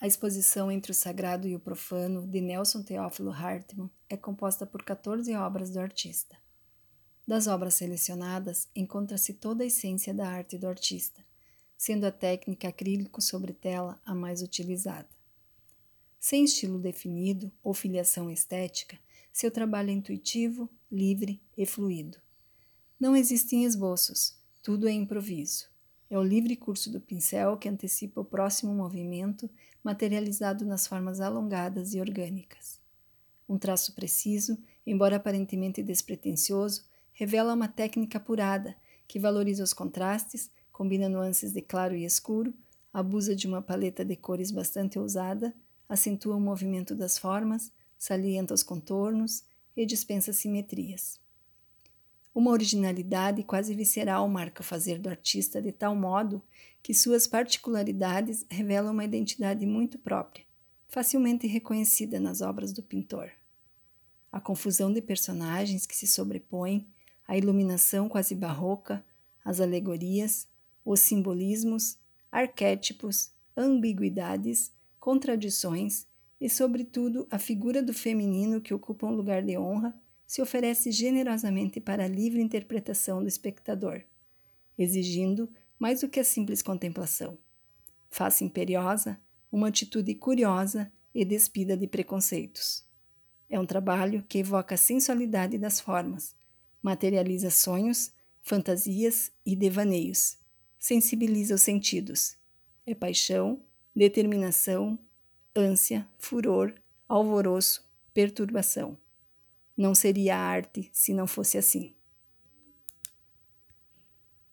A exposição entre o sagrado e o profano, de Nelson Teófilo Hartmann, é composta por 14 obras do artista. Das obras selecionadas, encontra-se toda a essência da arte do artista, sendo a técnica acrílico sobre tela a mais utilizada. Sem estilo definido ou filiação estética, seu trabalho é intuitivo, livre e fluido. Não existem esboços, tudo é improviso. É o livre curso do pincel que antecipa o próximo movimento, materializado nas formas alongadas e orgânicas. Um traço preciso, embora aparentemente despretensioso, revela uma técnica apurada, que valoriza os contrastes, combina nuances de claro e escuro, abusa de uma paleta de cores bastante ousada, acentua o movimento das formas, salienta os contornos e dispensa simetrias. Uma originalidade quase visceral marca o fazer do artista de tal modo que suas particularidades revelam uma identidade muito própria, facilmente reconhecida nas obras do pintor. A confusão de personagens que se sobrepõem, a iluminação quase barroca, as alegorias, os simbolismos, arquétipos, ambiguidades, contradições e, sobretudo, a figura do feminino que ocupa um lugar de honra se oferece generosamente para a livre interpretação do espectador, exigindo mais do que a simples contemplação. Face imperiosa, uma atitude curiosa e despida de preconceitos. É um trabalho que evoca a sensualidade das formas, materializa sonhos, fantasias e devaneios, sensibiliza os sentidos. É paixão, determinação, ânsia, furor, alvoroço, perturbação. Não seria arte se não fosse assim.